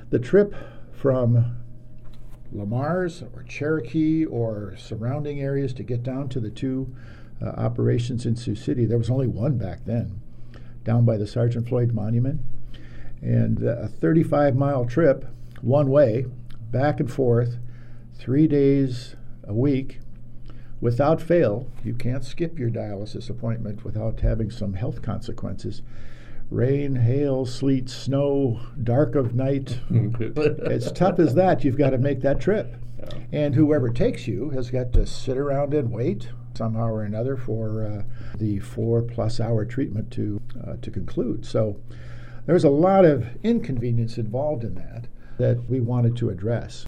The trip from Lamar's or Cherokee or surrounding areas to get down to the two operations in Sioux City, there was only one back then, down by the Sergeant Floyd Monument. And a 35-mile trip, one way, back and forth, 3 days a week, without fail. You can't skip your dialysis appointment without having some health consequences. Rain, hail, sleet, snow, dark of night. As tough as that, you've got to make that trip. Yeah. And whoever takes you has got to sit around and wait somehow or another for the 4+ hour treatment to conclude. So there's a lot of inconvenience involved in that we wanted to address.